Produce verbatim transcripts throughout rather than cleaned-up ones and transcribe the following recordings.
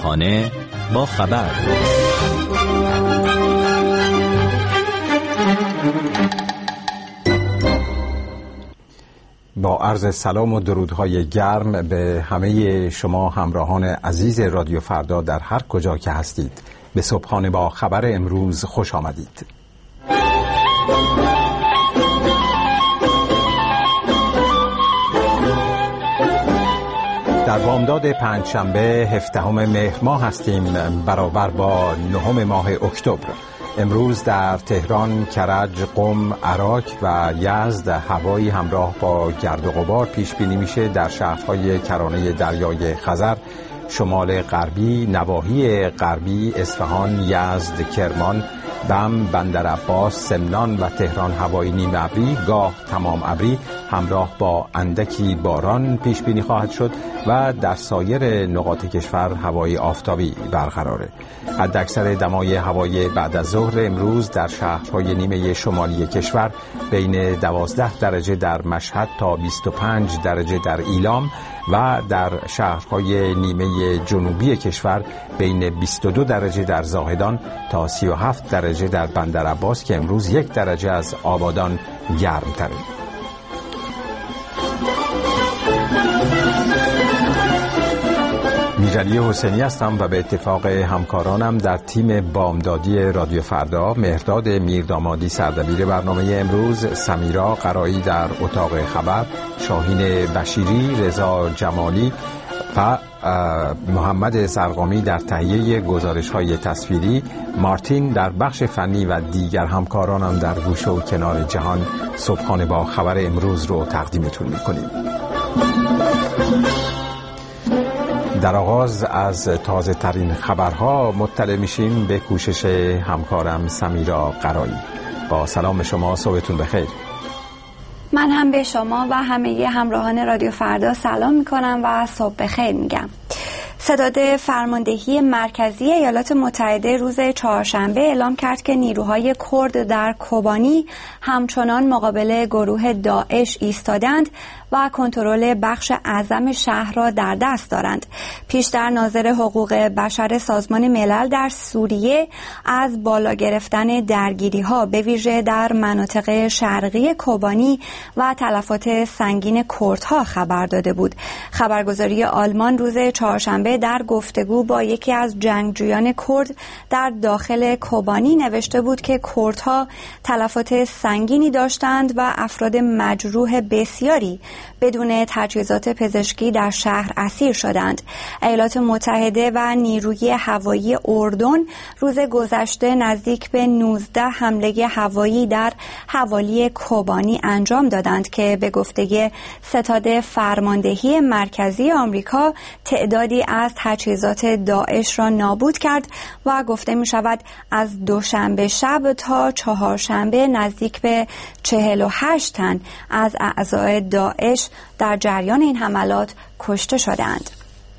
همراهانه با خبر. با عرض سلام و درودهای گرم به همه شما همراهان عزیز رادیو فردا در هر کجا که هستید، به صبحانه با خبر امروز خوش آمدید. در بامداد پنجشنبه هفدهم مهر ماه هستیم، برابر با نهم ماه اکتبر. امروز در تهران، کرج، قم، عراق و یزد هوایی همراه با گرد و غبار پیش بینی میشه. در شهرهای کرانه دریای خزر، شمال غربی، نواحی غربی، اصفهان، یزد، کرمان، بم، بندرعباس، سمنان و تهران هوایی نیم ابری گاه تمام ابری همراه با اندکی باران پیش بینی خواهد شد و در سایر نقاط کشور هوای آفتابی برقراره. حداکثر دمای هوای بعد از ظهر امروز در شهرهای نیمه شمالی کشور بین دوازده درجه در مشهد تا بیست و پنج درجه در ایلام و در شهرهای نیمه جنوبی کشور بین بیست و دو درجه در زاهدان تا سی و هفت درجه در بندرعباس که امروز یک درجه از آبادان گرم تره. میرعلی حسینی هستم و به اتفاق همکارانم در تیم بامدادی رادیو فردا، مهرداد میردامادی سردبیر برنامه امروز، سمیرا قرایی در اتاق خبر، شاهین بشیری، رضا جمالی و محمد زرقامی در تهیه گزارش‌های تصویری، مارتین در بخش فنی و دیگر همکارانم در گوشه و کنار جهان صبحانه با خبر امروز رو تقدیمتون می‌کنیم. در آغاز از تازه ترین خبرها مطلع میشیم به کوشش همکارم سمیرا قرایی. با سلام شما، صبحتون بخیر. من هم به شما و همه همراهان رادیو فردا سلام میکنم و صبح بخیر میگم. ستاد فرماندهی مرکزی ایالات متحده روز چهارشنبه اعلام کرد که نیروهای کرد در کوبانی همچنان مقابل گروه داعش ایستادند و کنترل بخش اعظم شهر را در دست دارند. پیشتر ناظر حقوق بشر سازمان ملل در سوریه از بالا گرفتن درگیری‌ها به ویژه در مناطق شرقی کوبانی و تلفات سنگین کردها خبر داده بود. خبرگزاری آلمان روز چهارشنبه در گفتگو با یکی از جنگجویان کرد در داخل کوبانی نوشته بود که کردها تلفات سنگینی داشتند و افراد مجروح بسیاری بدون تجهیزات پزشکی در شهر اسیر شدند. ایالات متحده و نیروی هوایی اردن روز گذشته نزدیک به نوزده حمله هوایی در حوالی کوبانی انجام دادند که به گفته ستاد فرماندهی مرکزی آمریکا تعدادی از تجهیزات داعش را نابود کرد و گفته می شود از دوشنبه شب تا چهارشنبه نزدیک به چهل و هشت تن از اعضای داعش در جریان این حملات کشته شدند.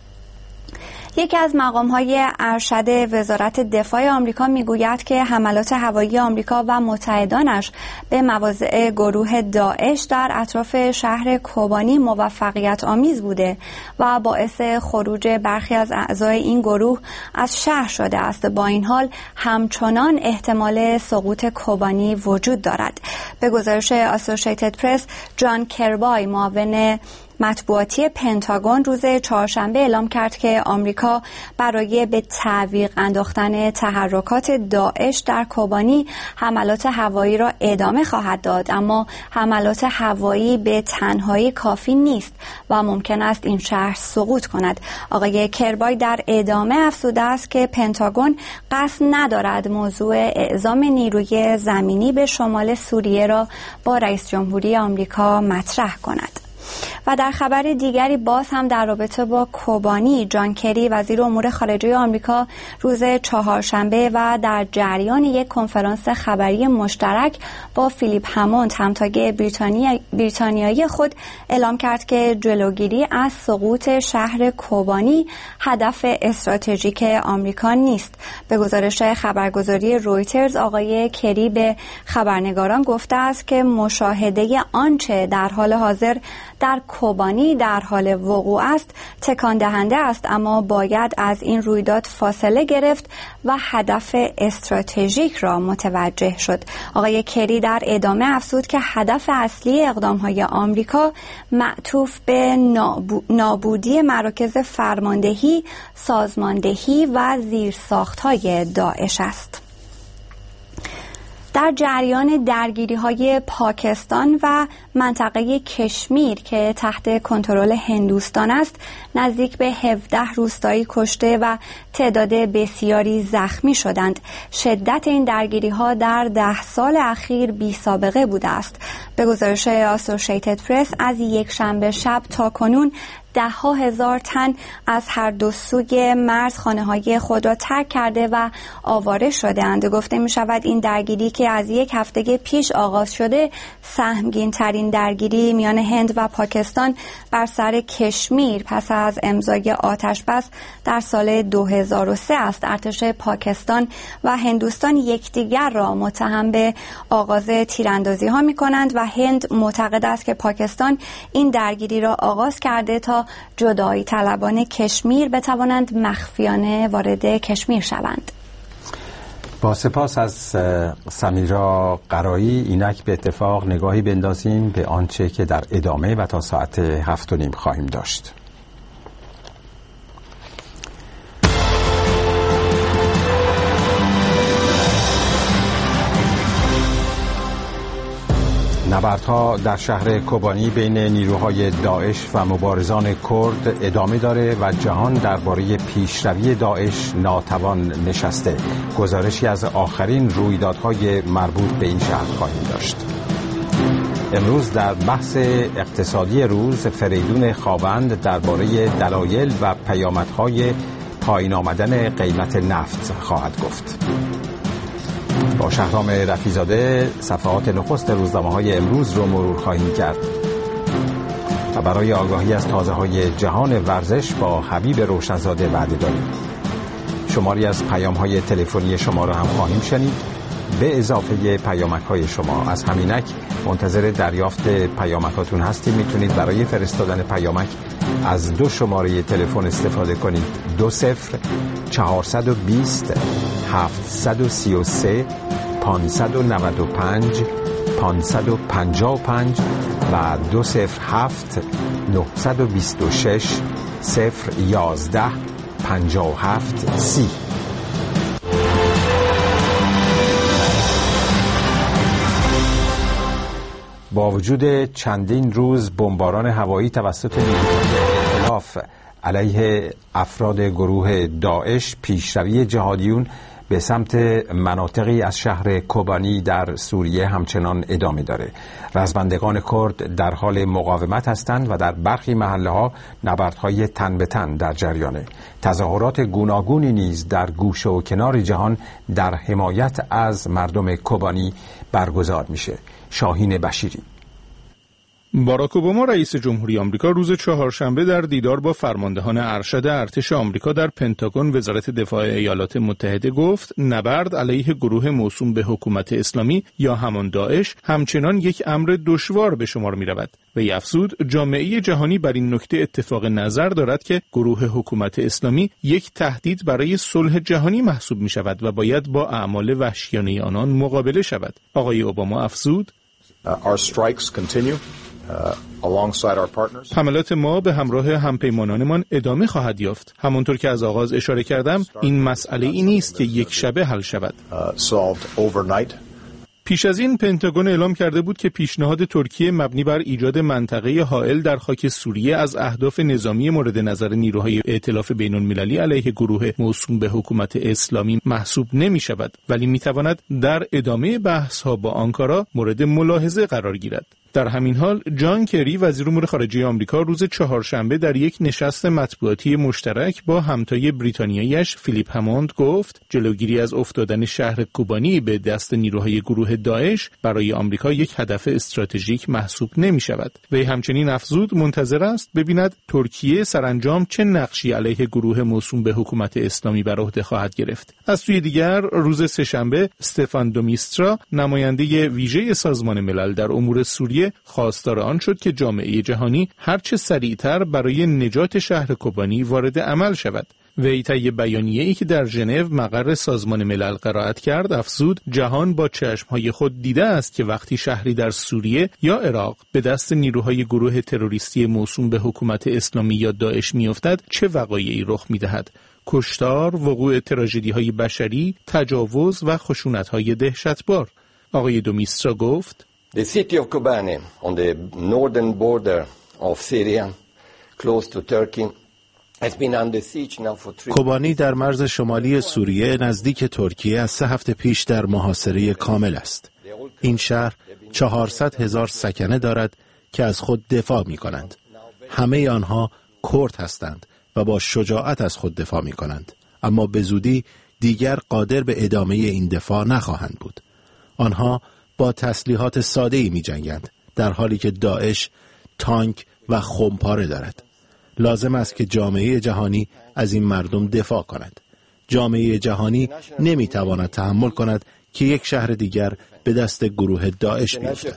یکی از مقام‌های ارشد وزارت دفاع آمریکا میگوید که حملات هوایی آمریکا و متحدانش به مواضع گروه داعش در اطراف شهر کوبانی موفقیت آمیز بوده و باعث خروج برخی از اعضای این گروه از شهر شده است. با این حال همچنان احتمال سقوط کوبانی وجود دارد. به گزارش اسوسییتد پرس، جان کربای معاون مطبوعاتی پنتاگون روز چهارشنبه اعلام کرد که آمریکا برای به تعویق انداختن تحرکات داعش در کوبانی حملات هوایی را ادامه خواهد داد، اما حملات هوایی به تنهایی کافی نیست و ممکن است این شهر سقوط کند. آقای کربای در ادامه افزوده است که پنتاگون قصد ندارد موضوع اعزام نیروی زمینی به شمال سوریه را با رئیس جمهوری آمریکا مطرح کند. و در خبر دیگری باز هم در رابطه با کوبانی، جان کری وزیر امور خارجه آمریکا روز چهارشنبه و در جریان یک کنفرانس خبری مشترک با فیلیپ هموند همتای بریتانیا بریتانیایی خود اعلام کرد که جلوگیری از سقوط شهر کوبانی هدف استراتژیک آمریکا نیست. به گزارش خبرگزاری رویترز، آقای کری به خبرنگاران گفته است که مشاهده آنچه در حال حاضر در کوبانی در حال وقوع است تکان دهنده است، اما باید از این رویداد فاصله گرفت و هدف استراتژیک را متوجه شد. آقای کری در ادامه افزود که هدف اصلی اقدام‌های آمریکا معطوف به نابودی مراکز فرماندهی، سازماندهی و زیرساخت‌های داعش است. در جریان درگیری‌های پاکستان و منطقه کشمیر که تحت کنترل هندوستان است، نزدیک به هفده روستایی کشته و تعداد بسیاری زخمی شدند. شدت این درگیری‌ها در ده سال اخیر بی سابقه بوده است. به گزارش اسوسییتد پرس از یک شنبه شب تا کنون ده ها هزار تن از هر دو سوی مرز خانه‌های خود را ترک کرده و آواره شده‌اند. گفته می شود این درگیری که از یک هفته پیش آغاز شده سهمگین ترین درگیری میان هند و پاکستان بر سر کشمیر پس از امضای آتش بس در سال دو هزار و سه است. ارتش پاکستان و هندوستان یکدیگر را متهم به آغاز تیراندازی ها می کنند و هند معتقد است که پاکستان این درگیری را آغاز کرده تا جدایی طلبان کشمیر بتوانند مخفیانه وارد کشمیر شوند. با سپاس از سمیرا قرایی. اینک به اتفاق نگاهی بندازیم به آنچه که در ادامه و تا ساعت هفت و نیم خواهیم داشت. نبردها در شهر کوبانی بین نیروهای داعش و مبارزان کرد ادامه داره و جهان درباره پیشروی داعش ناتوان نشسته. گزارشی از آخرین رویدادهای مربوط به این شهر خواهیم داشت. امروز در بحث اقتصادی روز فریدون خاوند درباره دلایل و پیامدهای پایین آمدن قیمت نفت خواهد گفت. با شهرام رفیزاده صفحات نخست روزنامه‌های امروز رو مرور خواهیم کرد و برای آگاهی از تازه‌های جهان ورزش با حبیب روشنزاده وعده داریم. شماری از پیام‌های تلفنی شما رو هم خواهیم شنید به اضافه پیامک‌های شما. از همینک منتظر دریافت پیامکاتون هستیم. میتونید برای فرستادن پیامک از دو شماره تلفن استفاده کنید: دو صفر چهارصد و بیست هفتصد و سی و سه پانصد و نود و پنج پانصد و پنجاه و پنج و دو صفر هفت نهصد و بیست و شش صفر یازده پنجاه و هفت سی. با وجود چندین روز بمباران هوایی توسط نیروهای ائتلاف علیه افراد گروه داعش، پیشروی جهادیون به سمت مناطقی از شهر کوبانی در سوریه همچنان ادامه داره. رزمندگان کرد در حال مقاومت هستند و در برخی محله‌ها نبردهای تن به تن در جریانه. تظاهرات گوناگونی نیز در گوشه و کنار جهان در حمایت از مردم کوبانی برگزار میشه. شاهین بشیری. باراک اوباما رئیس جمهوری آمریکا روز چهارشنبه در دیدار با فرماندهان ارشد ارتش آمریکا در پنتاگون وزارت دفاع ایالات متحده گفت نبرد علیه گروه موسوم به حکومت اسلامی یا همان داعش همچنان یک امر دشوار به شمار می رود. وی افزود جامعه جهانی بر این نکته اتفاق نظر دارد که گروه حکومت اسلامی یک تهدید برای صلح جهانی محسوب می شود و باید با اعمال وحشیانه آنان مقابله شود. آقای اوباما افزود Our strikes continue. حملات ما به همراه همپیمانانمان ادامه خواهد یافت. همانطور که از آغاز اشاره کردم این مسئله ای نیست که یک شبه حل شود. پیش از این پنتاگون اعلام کرده بود که پیشنهاد ترکیه مبنی بر ایجاد منطقه حائل در خاک سوریه از اهداف نظامی مورد نظر نیروهای ائتلاف بین‌المللی علیه گروه موسوم به حکومت اسلامی محسوب نمی شود، ولی می تواند در ادامه بحث ها با آنکارا مورد ملاحظه قرار گیرد. در همین حال جان کری وزیر امور خارجه آمریکا روز چهارشنبه در یک نشست مطبوعاتی مشترک با همتای بریتانیایش فیلیپ هموند گفت جلوگیری از افتادن شهر کوبانی به دست نیروهای گروه داعش برای آمریکا یک هدف استراتژیک محسوب نمی شود. وی همچنین افزود منتظر است ببیند ترکیه سرانجام چه نقشی علیه گروه موسوم به حکومت اسلامی بر عهده خواهد گرفت. از سوی دیگر روز سه‌شنبه استفان دومیسترا نماینده ویژه سازمان ملل در امور سوریه ترکیه خواستار آن شد که جامعه جهانی هرچه سریعتر برای نجات شهر کوبانی وارد عمل شود. وی طی بیانیه‌ای که در ژنو مقر سازمان ملل قرائت کرد افزود جهان با چشم‌های خود دیده است که وقتی شهری در سوریه یا عراق به دست نیروهای گروه تروریستی موسوم به حکومت اسلامی یا داعش می‌افتد چه وقایعی رخ می‌دهد: کشتار، وقوع تراژدی‌های بشری، تجاوز و خشونت‌های دهشتبار. آقای دومیسترا گفت The city of Kobani on the northern border of Syria close to Turkey کوبانی در مرز شمالی سوریه نزدیک ترکیه از سه هفته پیش در محاصره کامل است. این شهر چهارصد هزار سکنه دارد که از خود دفاع می کنند. همه آنها کرد هستند و با شجاعت از خود دفاع می کنند. اما به زودی دیگر قادر به ادامه این دفاع نخواهند بود. آنها با تسلیحات ساده‌ای می جنگند، در حالی که داعش تانک و خمپاره دارد. لازم است که جامعه جهانی از این مردم دفاع کند. جامعه جهانی نمیتواند تحمل کند که یک شهر دیگر به دست گروه داعش بیفتد.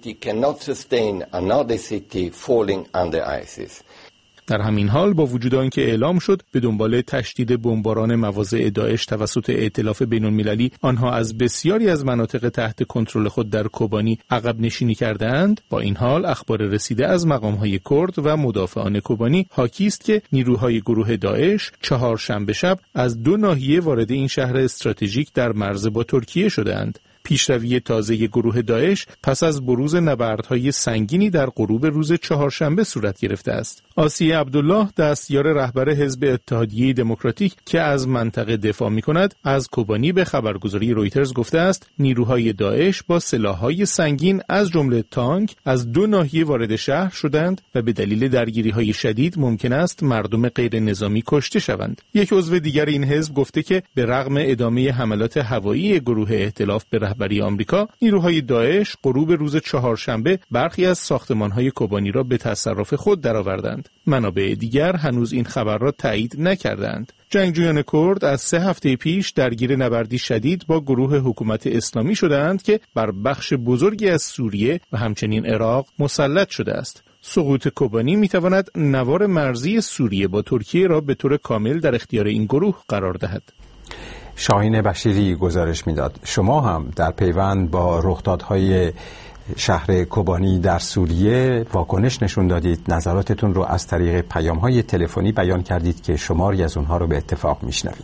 در همین حال با وجود آنکه اعلام شد به دنبال تشدید بمباران مواضع داعش توسط ائتلاف بین‌المللی آنها از بسیاری از مناطق تحت کنترل خود در کوبانی عقب نشینی کرده‌اند، با این حال اخبار رسیده از مقام‌های کرد و مدافعان کوبانی حاکی است که نیروهای گروه داعش چهارشنبه شب از دو ناحیه وارد این شهر استراتژیک در مرز با ترکیه شده‌اند. پیشروی تازه گروه داعش پس از بروز نبردهای سنگینی در غروب روز چهارشنبه صورت گرفته است. آسیه عبدالله، دستیار رهبر حزب اتحادیه دموکراتیک که از منطقه دفاع می‌کند، از کوبانی به خبرگزاری رویترز گفته است نیروهای داعش با سلاح‌های سنگین از جمله تانک از دو ناحیه وارد شهر شدند و به دلیل درگیری‌های شدید ممکن است مردم غیر نظامی کشته شوند. یک عضو دیگر این حزب گفته که به رغم ادامه حملات هوایی گروه ائتلاف به رهبری آمریکا، نیروهای داعش غروب روز چهارشنبه برخی از ساختمان‌های کوبانی را به تصرف خود درآوردند. منابع دیگر هنوز این خبر را تایید نکردند. جنگجویان کرد از سه هفته پیش درگیر نبردی شدید با گروه حکومت اسلامی شدند که بر بخش بزرگی از سوریه و همچنین عراق مسلط شده است. سقوط کوبانی می‌تواند نوار مرزی سوریه با ترکیه را به طور کامل در اختیار این گروه قرار دهد. شاهین بشیری گزارش میداد شما هم در پیوند با رخدادهای شهر کوبانی در سوریه واکنش نشون دادید، نظراتتون رو از طریق پیام‌های تلفنی بیان کردید که شماری از اونها رو به اتفاق میشنوید.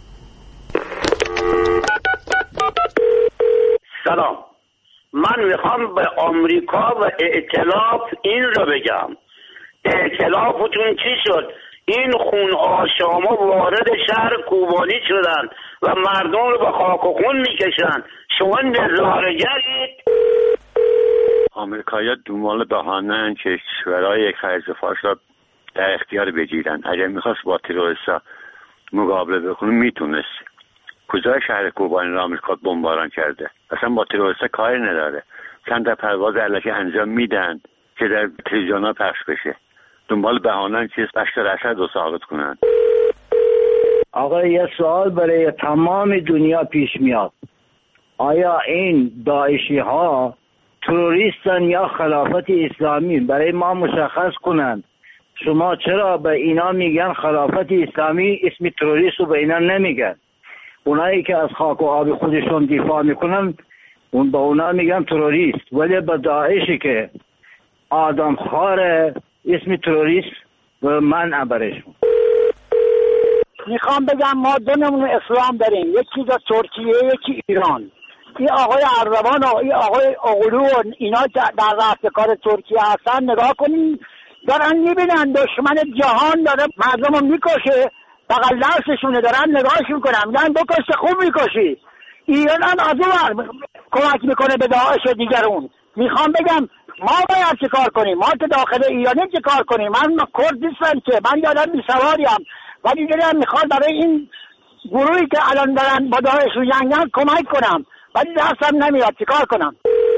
سلام، من میخوام به آمریکا و ائتلاف این رو بگم، ائتلافتون چی شد؟ این خون آشاما وارد شهر کوبانی شدن و مردم رو به خاک و خون میکشن. شما نظاره‌گرید؟ آمریکایی‌ها دنبال بهانه‌اند که کشورهای خلیج‌فارس را در اختیار بگیرن. اگر میخواست با تروریست‌ها مقابله بکنه میتونست. کجای شهر کوبانی را آمریکا بمباران کرده؟ اصلا با تروریست‌ها کاری نداره. چند تا پرواز الکی انجام میدن که در تلویزیون‌ها پخش بشه. دنبال بهانه‌اند که بشار اسد رو ساقط کنن. آقا یه سوال برای تمام دنیا پیش میاد، آیا این داعشی ها تروریستن یا خلافت اسلامی؟ برای ما مشخص کنند. شما چرا به اینا میگن خلافت اسلامی، اسم تروریست رو به اینا نمیگن؟ اونایی که از خاک و آب خودشون دفاع میکنن اون به اونا میگن تروریست، ولی به داعشی که آدم خار اسم تروریست و منع برشون. میخوام بگم ما دو نمونه اسلام داریم، یکی در ترکیه یکی ایران. این آقای اردوان و این آقای اغلو و اینا در رهبر ترکیه هستن، نگاه کنین دارن میبینن دشمن جهان داره مردم رو میکشه، بغل دستشونه دارن نگاهش میکنن، میگن بکش خوب میکشی. ایران هم از اون کمک میکنه به داعش دیگرون. میخوام بگم ما باید چه کار کنیم؟ ما که داخل ایرانی چه کار کنیم؟ من کرد نیستم که، من یادم بیسواریم، ولی دلم میخواد برای این گروهی که الان دارن با داعش رو جنگن کمک کنم، ولی دستم نمیاد، چه کار کنم؟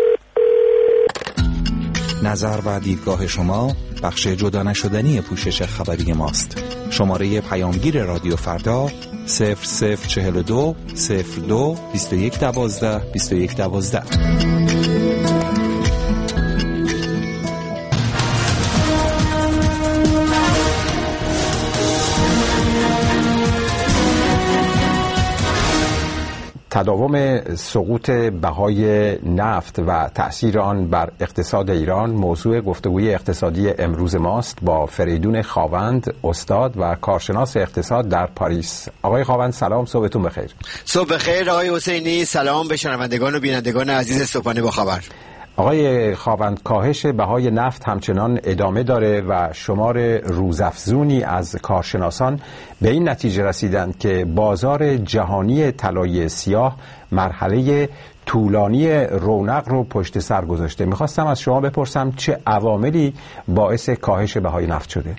نظر و دیدگاه شما بخش جدا نشدنی پوشش خبری ماست. شماره پیامگیر رادیو فردا صفر صفر چهل و دو صفر دو بیست و یک دوازده بیست و یک دوازده. تداوم سقوط بهای نفت و تأثیر آن بر اقتصاد ایران موضوع گفتگوی اقتصادی امروز ماست با فریدون خاوند، استاد و کارشناس اقتصاد در پاریس. آقای خاوند سلام، صبحتون بخیر. صبح بخیر آقای حسینی، سلام به شنوندگان و بینندگان عزیز صبحانه با خبر. آقای خاوند، کاهش بهای نفت همچنان ادامه داره و شمار روزافزونی از کارشناسان به این نتیجه رسیدند که بازار جهانی طلای سیاه مرحله طولانی رونق رو پشت سر گذاشته. میخواستم از شما بپرسم چه عواملی باعث کاهش بهای نفت شده؟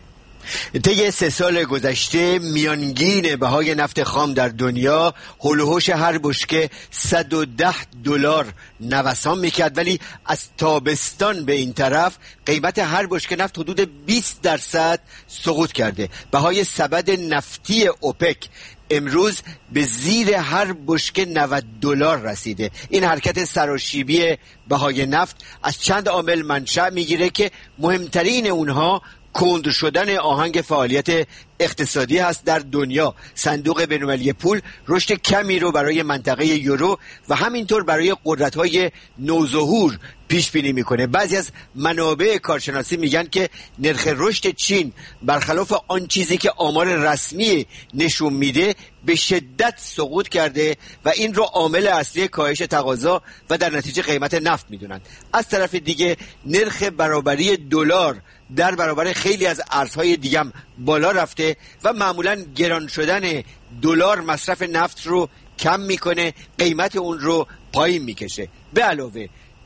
طی سه سال گذشته میانگین بهای نفت خام در دنیا هول و هوش هر بشکه صد و ده دلار نوسان میکرد، ولی از تابستان به این طرف قیمت هر بشکه نفت حدود بیست درصد سقوط کرده. بهای سبد نفتی اوپک امروز به زیر هر بشکه نود دلار رسیده. این حرکت سراشیبی بهای نفت از چند عامل منشأ میگیره که مهمترین اونها کند شدن آهنگ فعالیت اقتصادی هست در دنیا. صندوق بین‌المللی پول رشد کمی رو برای منطقه یورو و همینطور برای قدرت‌های نوظهور پیش بینی میکنه. بعضی از منابع کارشناسی میگن که نرخ رشد چین برخلاف آن چیزی که آمار رسمی نشون میده به شدت سقوط کرده و این رو عامل اصلی کاهش تقاضا و در نتیجه قیمت نفت میدونن. از طرف دیگه نرخ برابری دلار در برابر خیلی از ارزهای دیگه هم بالا رفته و معمولا گران شدن دلار مصرف نفت رو کم میکنه، قیمت اون رو پایین میکشه. به علاوه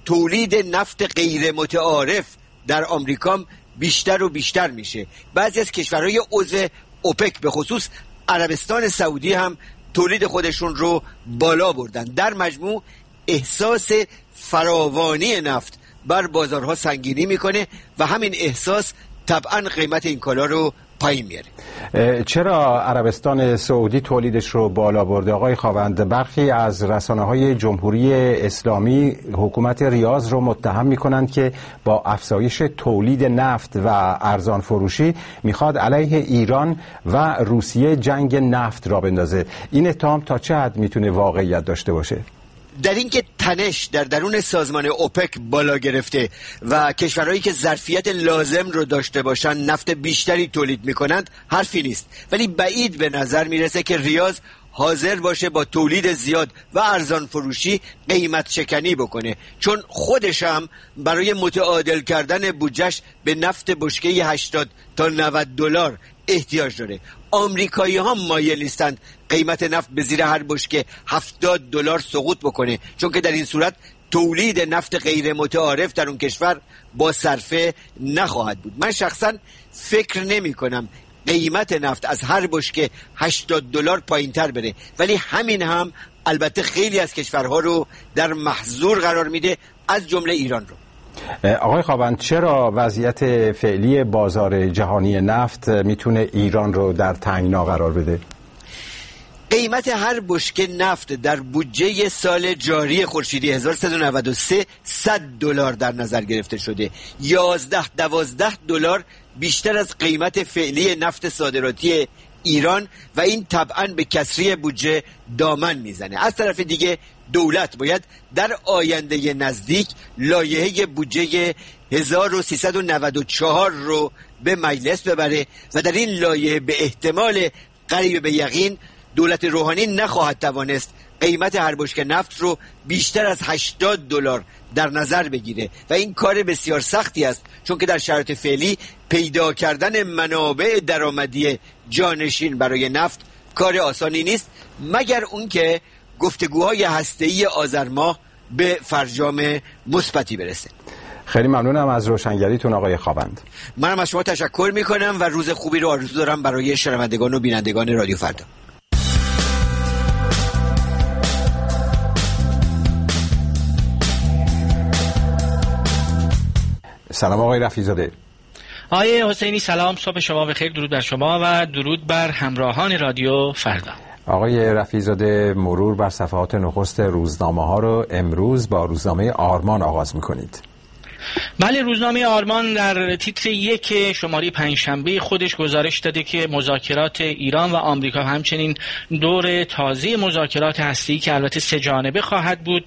تولید نفت غیر متعارف در آمریکا بیشتر و بیشتر میشه. بعضی از کشورهای عضو اوپک به خصوص عربستان سعودی هم تولید خودشون رو بالا بردن. در مجموع احساس فراوانی نفت بر بازارها سنگینی میکنه و همین احساس طبعا قیمت این کالا رو پایین میاره. چرا عربستان سعودی تولیدش رو بالا برده آقای خاوند؟ برخی از رسانه‌های جمهوری اسلامی حکومت ریاض رو متهم میکنند که با افزایش تولید نفت و ارزان فروشی میخواد علیه ایران و روسیه جنگ نفت را بندازه. این اتهام تا چه حد میتونه واقعیت داشته باشه؟ در اینکه تنش در درون سازمان اوپک بالا گرفته و کشورهایی که ظرفیت لازم رو داشته باشن نفت بیشتری تولید میکنند حرفی نیست، ولی بعید به نظر میرسه که ریاض حاضر باشه با تولید زیاد و ارزان فروشی قیمت شکنی بکنه، چون خودش هم برای متعادل کردن بودجهش به نفت بشکه هشتاد تا نود دلار احتیاج داره. آمریکایی ها مایل نیستند قیمت نفت به زیر هر بشکه هفتاد دلار سقوط بکنه، چون که در این صورت تولید نفت غیر متعارف در اون کشور با صرفه نخواهد بود. من شخصا فکر نمی کنم قیمت نفت از هر بشکه هشتاد دلار پایین تر بره، ولی همین هم البته خیلی از کشورها رو در محظور قرار میده، از جمله ایران رو. آقای خاوند، چرا وضعیت فعلی بازار جهانی نفت میتونه ایران رو در تنگنا قرار بده؟ قیمت هر بشکه نفت در بودجه سال جاری خورشیدی هزار و سیصد و نود و سه صد دلار در نظر گرفته شده. یازده دوازده دلار بیشتر از قیمت فعلی نفت صادراتی ایران و این طبعا به کسری بودجه دامن میزنه. از طرف دیگه دولت باید در آینده نزدیک لایحه بودجه هزار و سیصد و نود و چهار رو به مجلس ببره و در این لایحه به احتمال قریب به یقین دولت روحانی نخواهد توانست قیمت هر بشکه نفت رو بیشتر از هشتاد دلار در نظر بگیره و این کار بسیار سختی است، چون که در شرایط فعلی پیدا کردن منابع درآمدی جانشین برای نفت کار آسانی نیست، مگر اون که گفتگوهای هسته‌ای آذر ماه به فرجام مثبتی برسه. خیلی ممنونم از روشنگریتون آقای خاوند. منم از شما تشکر میکنم و روز خوبی رو آرزو دارم برای شنوندگان و بینندگان رادیو فردا. سلام آقای رفیع‌زاده. آقای حسینی سلام، صبح شما بخیر، درود بر شما و درود بر همراهان رادیو فردا. آقای رفیع‌زاده، مرور بر صفحات نخست روزنامه ها رو امروز با روزنامه آرمان آغاز میکنید. بله، روزنامه آرمان در تیتر یک شماره پنجشنبه خودش گزارش داده که مذاکرات ایران و آمریکا همچنین دور تازه مذاکرات هسته‌ای که البته سه جانبه خواهد بود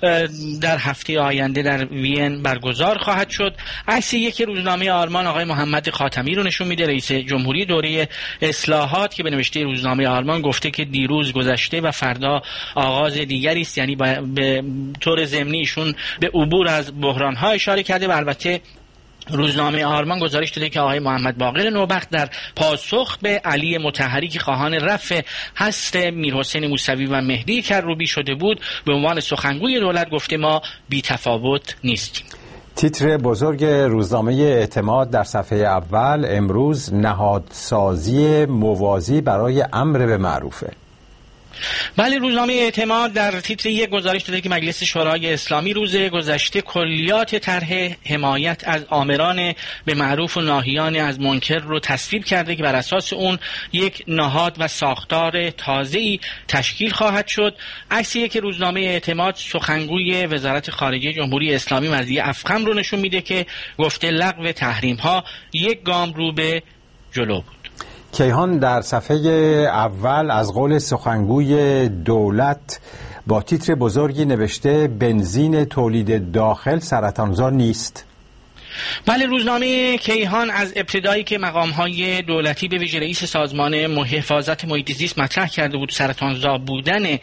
در هفته آینده در وین برگزار خواهد شد. عکس یک روزنامه آرمان آقای محمد خاتمی رو نشون میده، رئیس جمهوری دوره اصلاحات، که به نوشته روزنامه آرمان گفته که دیروز گذشته و فردا آغاز دیگری است، یعنی به طور ضمنی ایشون به عبور از بحران‌ها اشاره کرده. و البته روزنامه آرمان گزارش داده که آقای محمد باقر نوبخت در پاسخ به علی مطهری که خواهان رفع هست میرحسین موسوی و مهدی کروبی شده بود، به عنوان سخنگوی دولت گفته ما بی تفاوت نیستیم. تیتر بزرگ روزنامه اعتماد در صفحه اول امروز نهادسازی موازی برای امر به معروفه. بله، روزنامه اعتماد در تیتر یک گزارش داده که مجلس شورای اسلامی روز گذشته کلیات طرح حمایت از آمران به معروف و ناهیان از منکر رو تصویب کرده که بر اساس اون یک نهاد و ساختار تازه‌ای تشکیل خواهد شد. عکس یک روزنامه اعتماد سخنگوی وزارت خارجه جمهوری اسلامی مرضیه افخم رو نشون میده که گفته لغو تحریم ها یک گام رو به جلو بود. کیهان در صفحه اول از قول سخنگوی دولت با تیتر بزرگی نوشته بنزین تولید داخل سرطانزا نیست. بله، روزنامه کیهان از ابتدایی که مقام‌های دولتی به ویژه رئیس سازمان حفاظت محیط زیست مطرح کرده بود سرطانزا بودن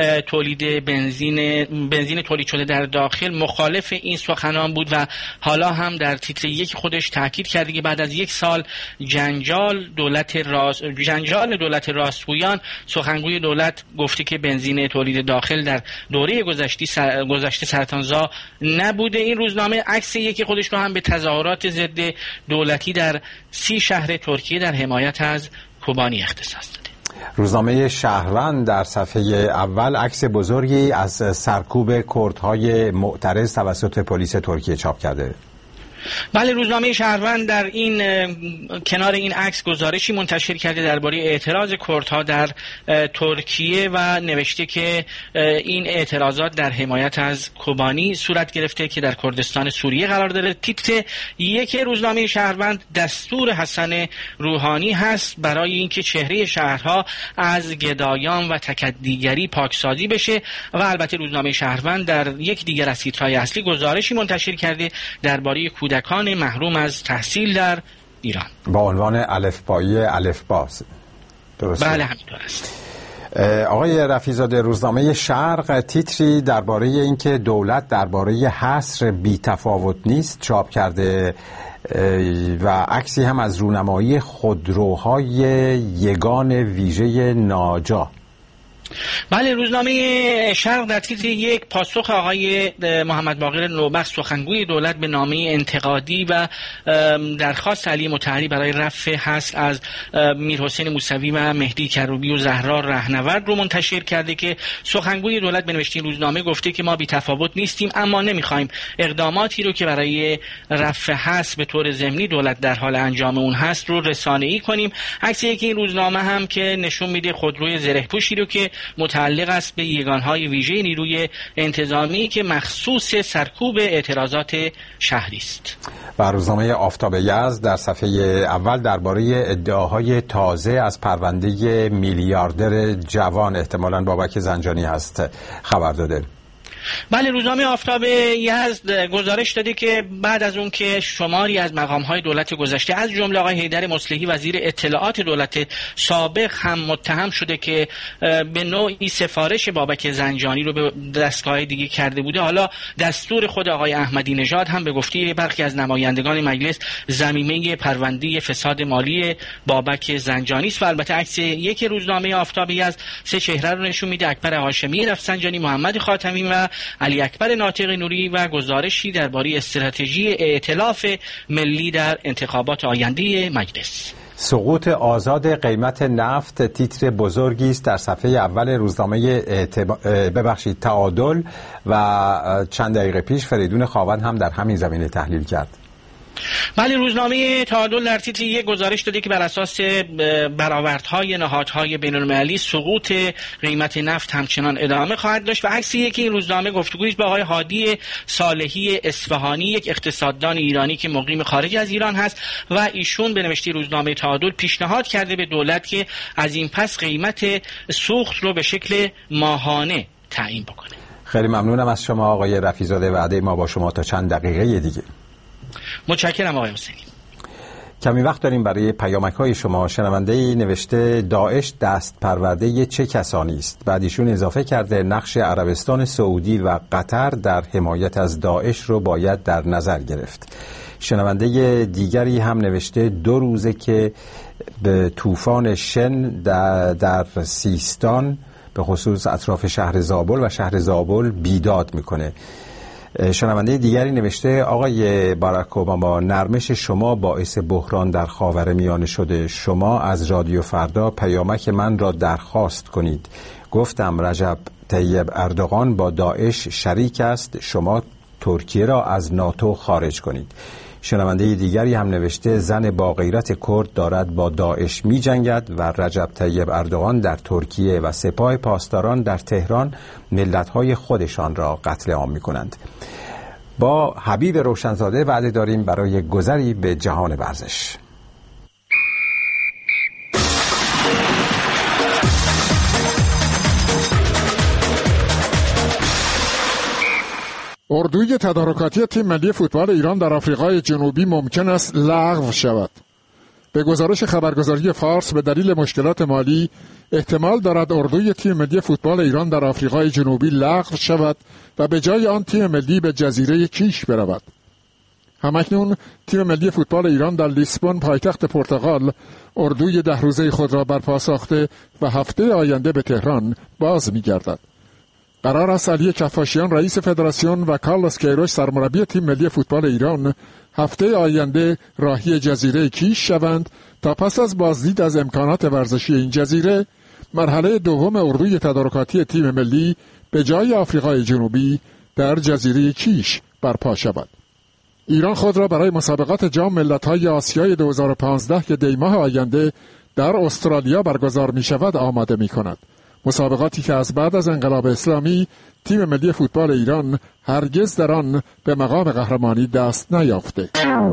تولید بنزین بنزین تولید شده در داخل، مخالف این سخنان بود و حالا هم در تیتر یک خودش تاکید کرده که بعد از یک سال جنجال دولت راست جنجال دولت راستگویان، سخنگوی دولت گفته که بنزین تولید داخل در دوره گذشته سر... گذشته سرطانزا نبوده. این روزنامه عکس یک خودش رو هم به تظاهرات ضد دولتی در سی شهر ترکیه در حمایت از کوبانی اختصاص داده. روزنامه شهروند در صفحه اول عکس بزرگی از سرکوب کردهای معترض توسط پلیس ترکیه چاپ کرده. بله، روزنامه شهروند در این کنار این عکس گزارشی منتشر کرده درباره اعتراض کردها در ترکیه و نوشته که این اعتراضات در حمایت از کوبانی صورت گرفته که در کردستان سوریه قرار داره. تیتر یک روزنامه شهروند دستور حسن روحانی هست برای اینکه چهره شهرها از گدایان و تکدیگری پاکسازی بشه و البته روزنامه شهروند در یک دیگر از تیترهای اصلی گزارشی منتشر کرده درباره کودکان محروم از تحصیل در ایران با عنوان الفبایی الفباس. درسته؟ بله، همینطور است. آقای رفیع‌زاده، روزنامه شرق تیتری درباره اینکه دولت درباره حصر بی تفاوت نیست چاپ کرده و عکسی هم از رونمایی خودروهای یگان ویژه ناجا. بله، روزنامه شرق در تیتر یک پاسخ آقای محمد باقر نوبخت سخنگوی دولت به نامه انتقادی و درخواست علی مطهری برای رفع حصر از میرحسین موسوی و مهدی کروبی و زهرا رهنورد رو منتشر کرده که سخنگوی دولت به نوشته روزنامه گفته که ما بی تفاوت نیستیم، اما نمیخوایم اقداماتی رو که برای رفع حصر به طور ضمنی دولت در حال انجام اون هست رو رسانه‌ای کنیم. عکس یک این روزنامه هم که نشون میده خودروی زره‌پوشی رو که متعلق است به یگانهای ویژه نیروی انتظامی که مخصوص سرکوب اعتراضات شهری است. و روزنامه آفتاب یزد در صفحه اول درباره ادعاهای تازه از پرونده میلیاردر جوان احتمالاً بابک زنجانی هست خبر داده. بله، روزنامه آفتاب یزد گزارش داده که بعد از اون که شماری از مقام‌های دولت گذشته از جمله آقای حیدر مصلحی وزیر اطلاعات دولت سابق هم متهم شده که به نوعی سفارش بابک زنجانی رو به دستگاه دیگه کرده بوده، حالا دستور خود آقای احمدی نژاد هم به گفته برخی از نمایندگان مجلس ضمیمه پرونده فساد مالی بابک زنجانی است. و البته عکس یک روزنامه آفتاب یزد سه چهره رو نشون میده: اکبر هاشمی رفسنجانی، محمد خاتمی و علی اکبر ناطق نوری و گزارشی درباره استراتژی ائتلاف ملی در انتخابات آینده مجلس. سقوط آزاد قیمت نفت تیتر بزرگی است در صفحه اول روزنامه اعتب... ببخشید تعادل و چند دقیقه پیش فریدون خاوند هم در همین زمینه تحلیل کرد. بله، روزنامه تعادل در تیتر یک گزارش داده که بر اساس برآوردهای نهادهای بین‌المللی سقوط قیمت نفت همچنان ادامه خواهد داشت و عکس یکی این روزنامه گفتگویی با آقای هادی صالحی اصفهانی، یک اقتصاددان ایرانی که مقیم خارج از ایران هست و ایشون به نوشته روزنامه تعادل پیشنهاد کرده به دولت که از این پس قیمت سوخت رو به شکل ماهانه تعیین بکنه. خیلی ممنونم از شما آقای رفیع‌زاده. وعده ما با شما تا چند دقیقه دیگه. متشکرم آقای حسینی. کمی وقت داریم برای پیامک‌های شما. شنونده‌ای نوشته داعش دست پرورده چه کسانی است؟ بعد ایشون اضافه کرده نقش عربستان سعودی و قطر در حمایت از داعش رو باید در نظر گرفت. شنونده دیگری هم نوشته دو روزه که به طوفان شن در, در سیستان به خصوص اطراف شهر زابل و شهر زابل بیداد میکنه. شنونده دیگری نوشته آقای باراک اوباما، نرمش شما باعث بحران در خاورمیانه شده. شما از رادیو فردا پیامک من را درخواست کنید. گفتم رجب طیب اردوغان با داعش شریک است، شما ترکیه را از ناتو خارج کنید. شنونده دیگری هم نوشته زن با غیرت کرد دارد با داعش می جنگد و رجب طیب اردوغان در ترکیه و سپاه پاسداران در تهران ملت‌های خودشان را قتل عام می کنند. با حبیب روشنزاده وعده داریم برای گذری به جهان ورزش. اردوی تدارکاتی تیم ملی فوتبال ایران در آفریقای جنوبی ممکن است لغو شود. به گزارش خبرگزاری فارس به دلیل مشکلات مالی احتمال دارد اردوی تیم ملی فوتبال ایران در آفریقای جنوبی لغو شود و به جای آن تیم ملی به جزیره کیش برود. همکنون تیم ملی فوتبال ایران در لیسبون پایتخت پرتغال اردوی ده روزه خود را برپا ساخته و هفته آینده به تهران باز می‌گردد. قرار است علی کفاشیان رئیس فدراسیون و کارلوس کیروش سرمربی تیم ملی فوتبال ایران هفته آینده راهی جزیره کیش شوند تا پس از بازدید از امکانات ورزشی این جزیره مرحله دوم اردوی تدارکاتی تیم ملی به جای آفریقای جنوبی در جزیره کیش برپا شود. ایران خود را برای مسابقات جام ملت‌های آسیای دو هزار و پانزده که دی ماه آینده در استرالیا برگزار می شود آماده می کند. مسابقاتی که از بعد از انقلاب اسلامی تیم ملی فوتبال ایران هرگز در آن به مقام قهرمانی دست نیافته.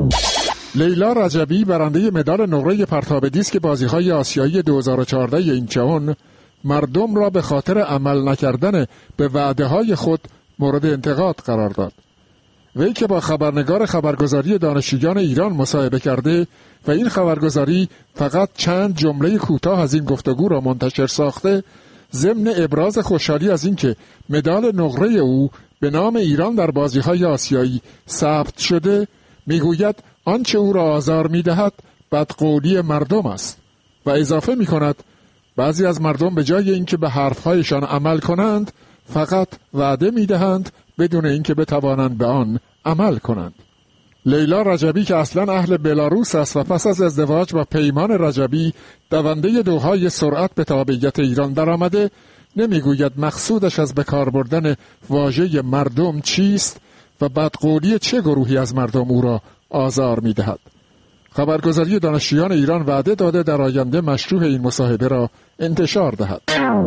لیلا رجبی برنده مدال نقره پرتاب دیسک بازی‌های آسیایی دو هزار و چهارده اینچون مردم را به خاطر عمل نکردن به وعده‌های خود مورد انتقاد قرار داد. وی که با خبرنگار خبرگزاری دانشجویان ایران مصاحبه کرده و این خبرگزاری فقط چند جمله کوتاه از این گفتگو را منتشر ساخته، ضمن ابراز خوشحالی از اینکه مدال نقره او به نام ایران در بازی‌های آسیایی ثبت شده، میگوید آنچه او را آزار می‌دهد بدقولی مردم است و اضافه می‌کند بعضی از مردم به جای اینکه به حرف‌هایشان عمل کنند فقط وعده می‌دهند بدون اینکه بتوانند به آن عمل کنند. لیلا رجبی که اصلا اهل بلاروس است و پس از ازدواج با پیمان رجبی دونده دوهای سرعت به تابعیت ایران درآمده، نمیگوید مقصودش از بکار بردن واژه مردم چیست و بدقولی چه گروهی از مردم او را آزار میدهد. خبرگزاری دانشجویان ایران وعده داده در آینده مشروع این مصاحبه را انتشار دهد.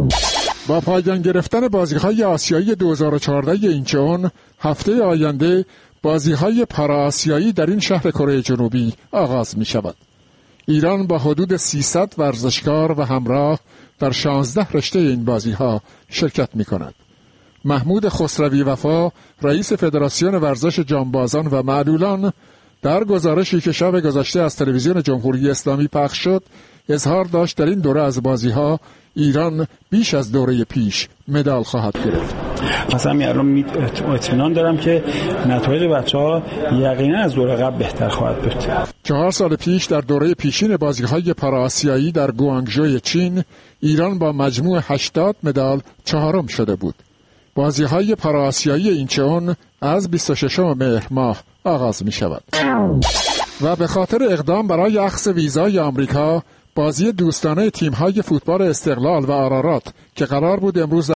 با پایان گرفتن بازی‌های آسیایی دو هزار و چهارده اینچون هفته آینده بازی‌های پارا آسیایی در این شهر کره جنوبی آغاز می شود. ایران با حدود سیصد ورزشکار و همراه در شانزده رشته این بازی‌ها شرکت می کند. محمود خسروی وفا رئیس فدراسیون ورزش جانبازان و معلولان در گزارشی که شب گذشته از تلویزیون جمهوری اسلامی پخش شد اظهار داشت در این دوره از بازی‌ها ایران بیش از دوره پیش مدال خواهد گرفت. مثلا می الان اطمینان دارم که نتایج بچه‌ها یقینا از دوره قبل بهتر خواهد بود. چهار سال پیش در دوره پیشین بازی‌های پارآسیایی در گوانگژو چین ایران با مجموع هشتاد مدال چهارم شده بود. بازی‌های پارآسیایی اینچون از بیست و ششم مهر ماه آغاز می شود. و به خاطر اقدام برای اخذ ویزای آمریکا بازی دوستانه تیم‌های فوتبال استقلال و آرارات که قرار بود امروز